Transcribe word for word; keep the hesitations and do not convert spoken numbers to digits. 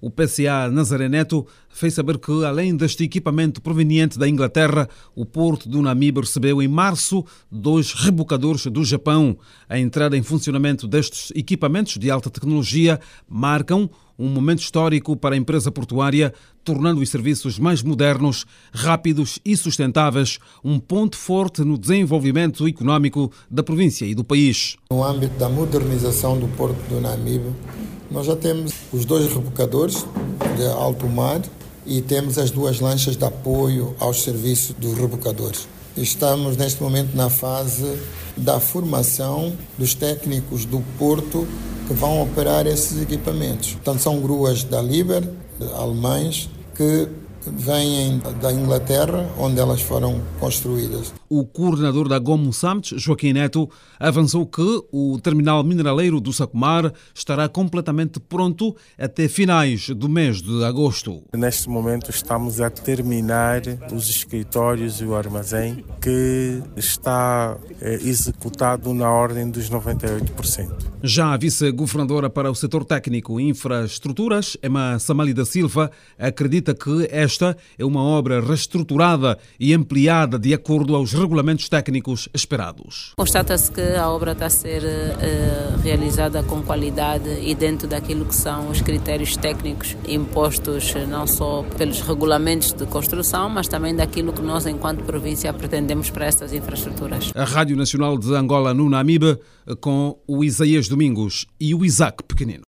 O P C A Nazaré Neto fez saber que, além deste equipamento proveniente da Inglaterra, o porto do Namibe recebeu em março dois rebocadores do Japão. A entrada em funcionamento destes equipamentos de alta tecnologia marcam um momento histórico para a empresa portuária, tornando os serviços mais modernos, rápidos e sustentáveis, um ponto forte no desenvolvimento económico da província e do país. No âmbito da modernização do porto do Namibe, nós já temos os dois rebocadores de alto mar e temos as duas lanchas de apoio aos serviços dos rebocadores. Estamos neste momento na fase da formação dos técnicos do porto que vão operar esses equipamentos. Portanto, são gruas da Liber, alemães, que vêm da Inglaterra, onde elas foram construídas. O coordenador da Gomo Summit, Joaquim Neto, avançou que o terminal mineraleiro do Sacomar estará completamente pronto até finais do mês de agosto. Neste momento estamos a terminar os escritórios e o armazém, que está é, executado na ordem dos noventa e oito por cento. Já a vice-governadora para o setor técnico e infraestruturas, Emma Samali da Silva, acredita que esta é uma obra reestruturada e ampliada de acordo aos regulamentos técnicos esperados. Constata-se que a obra está a ser uh, realizada com qualidade e dentro daquilo que são os critérios técnicos impostos não só pelos regulamentos de construção, mas também daquilo que nós, enquanto província, pretendemos para estas infraestruturas. A Rádio Nacional de Angola no Namibe, com o Isaías Domingos e o Isaac Pequenino.